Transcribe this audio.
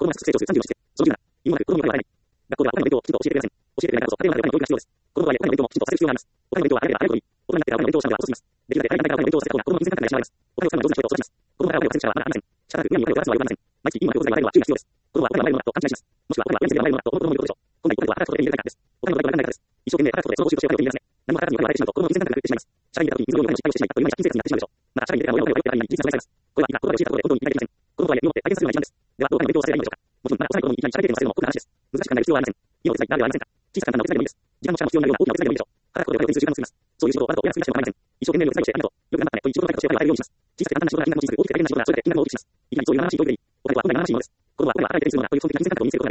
が成長する37して、その17、今まで子供には笑えない。学校では他の勉強をきちんと教えてくれません。教えてくれないからこそ、家庭の中での教育が必要です。子供の場合、他の勉強もきちんとさせる必要があります。他の勉強はあればあれほどいい。大人になってから他の勉強をした方が遅すぎます。できるだけ早い段階から他の勉強をさせた方が子供の金銭感覚が養われます。お金を使うのは上手な人と育ちます。子供が親をせる力はまだありません。仕方なく親にお金を出すのはよくありません。毎月いいものを教材があれるのは注意が必要です。子供はお金がもらえるものだと勘違いします。もしくはお金が親につけてもらえるものだと思う子供もいることでしょう。本来お金とは働くことで手に入れたいからです。お金のお金がならないからです。一生懸命働くことでその報酬としてお金を手に入れますね。何も働かずにお金を与えてしまうと子供の金銭感覚が狂ってしまいます。社会に出た時に水をお金の失敗をしてしまい、あっという間に借金生活になってしまうでしょう。また社会に出てから親のお金をよくやったり人生の財産です。これは今子供が教えたことで本当に理解できません。子供とはいえ身をもって体験するような一です。ではどうお金の勉強をさせればいいのでしょうか。もちろんまだ幼い子供にいきなり社会経験をさせるのも酷な話です。難しく考える必要はありません。家のお手伝いなどではありませんか。小さな簡単なお手伝いでもいいです。時間の力も必要なような大きなお手伝いでもいいでしょう。働くことでお金を手にする時間を作ります。そういう仕事をわざと親が作りまして、一生懸命力さえしてありがとう。よく頑張ったねという仕事の対価としてお金を与えるようにします。小さくて簡単な仕事が金額の小さく、大きくて大変な仕事がそれぞれ金額を大きくします。いきなりそういう生々しいことより、お金は本来の生々しいものです。子供はお金が働いているのだという基本的な金銭感覚を身につけることが